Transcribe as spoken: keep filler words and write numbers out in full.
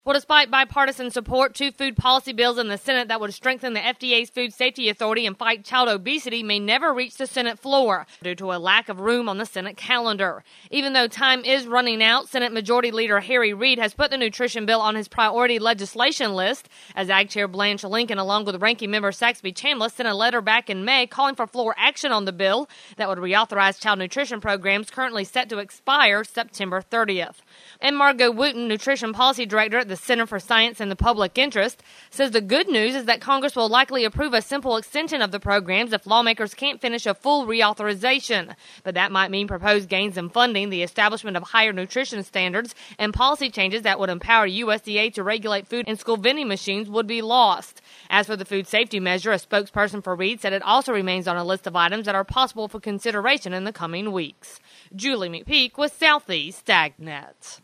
Well, despite bipartisan support, two food policy bills in the Senate that would strengthen the F D A's Food Safety Authority and fight child obesity may never reach the Senate floor due to a lack of room on the Senate calendar. Even though time is running out, Senate Majority Leader Harry Reid has put the nutrition bill on his priority legislation list, as Ag Chair Blanche Lincoln, along with Ranking Member Saxby Chambliss, sent a letter back in May calling for floor action on the bill that would reauthorize child nutrition programs currently set to expire September thirtieth. And Margot Wooten, Nutrition Policy Director at the Center for Science and the Public Interest, says the good news is that Congress will likely approve a simple extension of the programs if lawmakers can't finish a full reauthorization. But that might mean proposed gains in funding, the establishment of higher nutrition standards, and policy changes that would empower U S D A to regulate food and school vending machines would be lost. As for the food safety measure, a spokesperson for Reid said it also remains on a list of items that are possible for consideration in the coming weeks. Julie McPeak with Southeast AgNet.